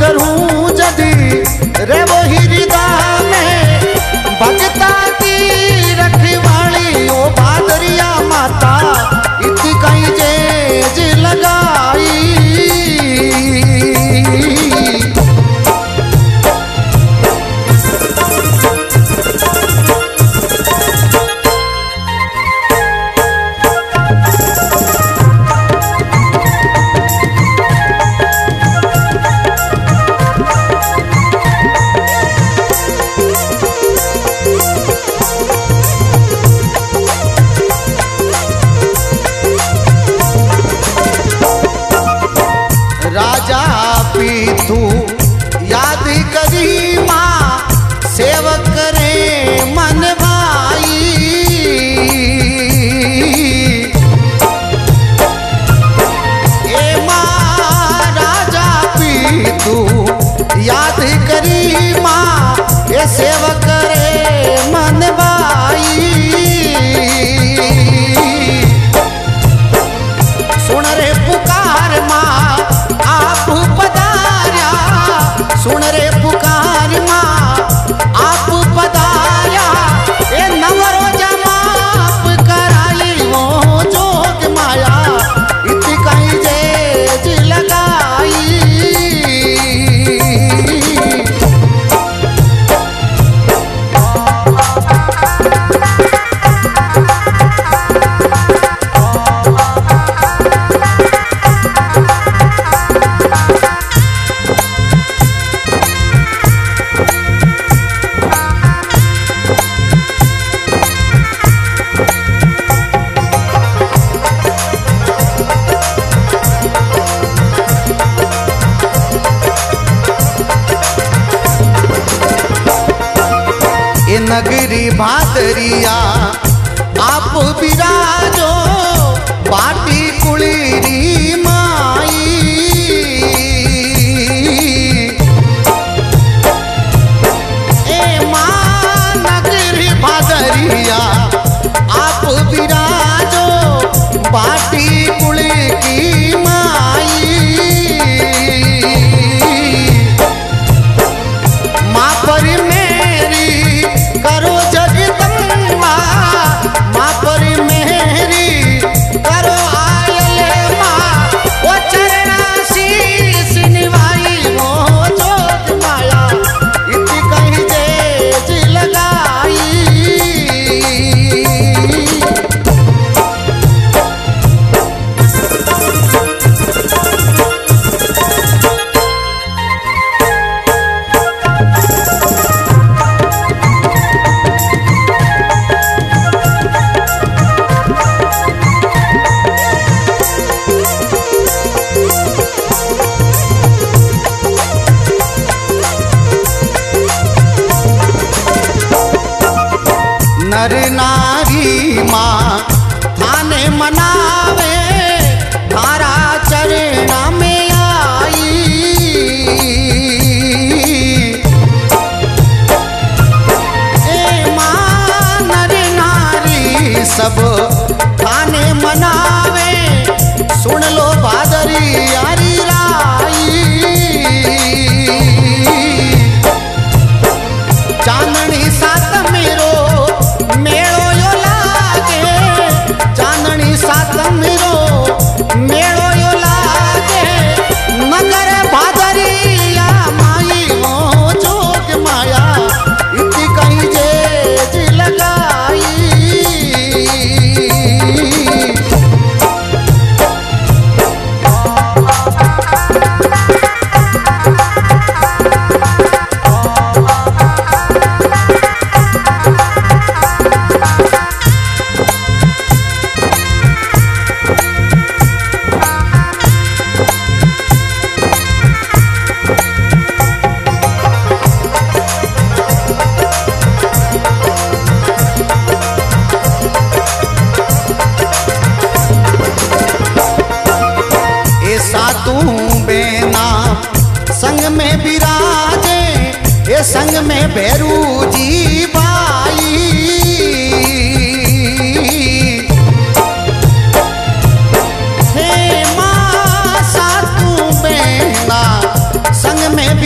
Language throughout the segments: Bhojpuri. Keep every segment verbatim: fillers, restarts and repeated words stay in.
करूं जदी रे वो हृदय में भगता की रखवाली ओ भादरिया माता इतनी कहीं जेज लगाई। राजा पीतू याद करी माँ सेवक करे मन भाई। ए माँ राजा पीतू याद करी माँ ये सेवक करे मन भाई। सुन रे पुकार माँ आप पधार्या, सुन रे पुकार माँ आप पधार्या। ए नवरोजा माप कराई वो जोग माया इतनी कहीं जेज लगाई। ए नगरी भादरिया आप विराजो बाटी कुलीरी माई। ए माँ नगरी भादरिया आप विराजो बाटी कुली की माई। माँ पर मेरी करो जगदम्बा, माँ पर मेरी करो आयल माँ वो चरणा शीश निभाई वो जोत माया इतनी कहीं जेज लगाई। नर नारी माँ थाने मनावे थारा चरण में आई। ए माँ नर नारी सब थाने मनावे सुन लो भादरी यारी राई। चांदनी सात मेरो मेड़ो यो लागे, चांदनी सात मेरो मेड़ो यो लागे। नगर भादरिया माई वो जोग माया इतनी कहीं जेज लगाई। संग में भैरू जी बाई। हे माँ सातू बहना संग में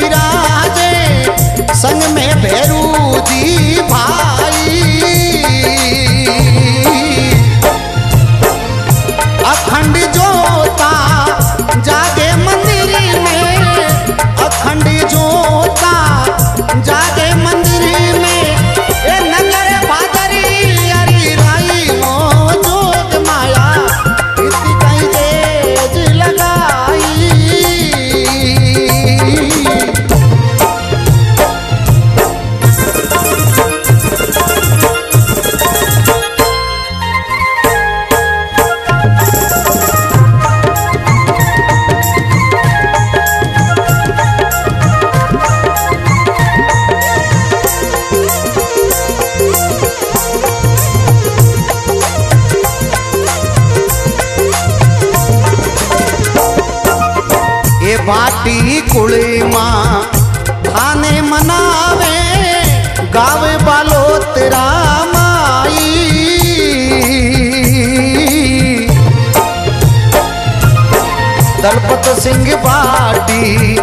कुड़ी माँ थाने मनावे गावे बालो तेरा माई। दलपत सिंह बाटी